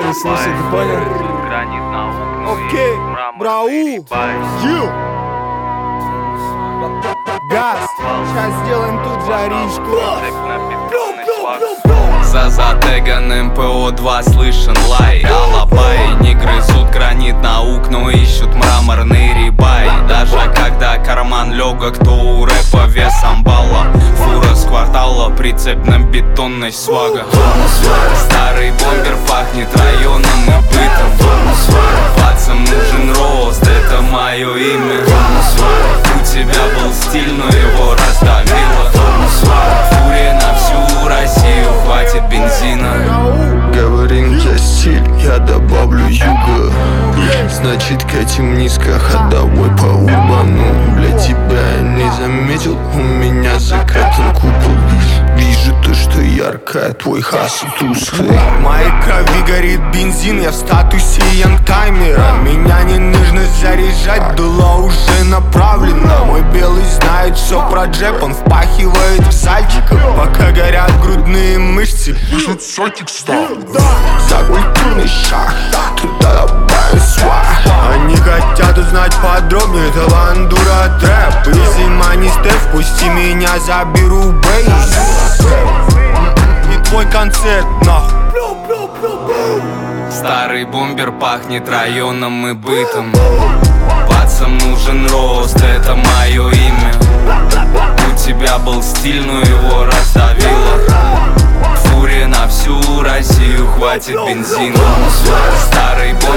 который слышит, ты понял? Окей, брау, газ, сейчас сделаем тут жаришку. За затеганным ПО-2 слышен лай. Алабай не грызут гранит наук, но ищут мраморный рибай. Даже когда карман легок, то у рэпа весом балла. Фура с квартала, прицеп на бетонной свага. Старый бомбер пахнет районом и бытом. Пацам нужен рост, это мое имя. У тебя был стиль, но его раздавило. Фуре на всю Россию, хватит бензина. Говорим за стиль, я добавлю юга. Значит, катим низко, ходовой по урбану. Для тебя не заметил, у меня закатан купол. Вижу то, что яркое, твой хасл тусклый. В моей крови горит бензин, я в статусе янгтаймера. Меня не нужно заряжать, дуло уже направлено. Мой белый знает все про джеб, он впахивает в сальчиках. Пока горят грудные мышцы, пишут сотик стал. За культурный шаг, туда добавим свах. Они хотят узнать подробнее, это Вандура трэп. Если мани стеф, пусти меня, заберу бейс. И твой концерт, нахуй. Старый бомбер пахнет районом и бытом. Пацам нужен рост, это мое имя. У тебя был стиль, но его раздавило. Фуре на всю Россию, хватит бензина. Старый бомбер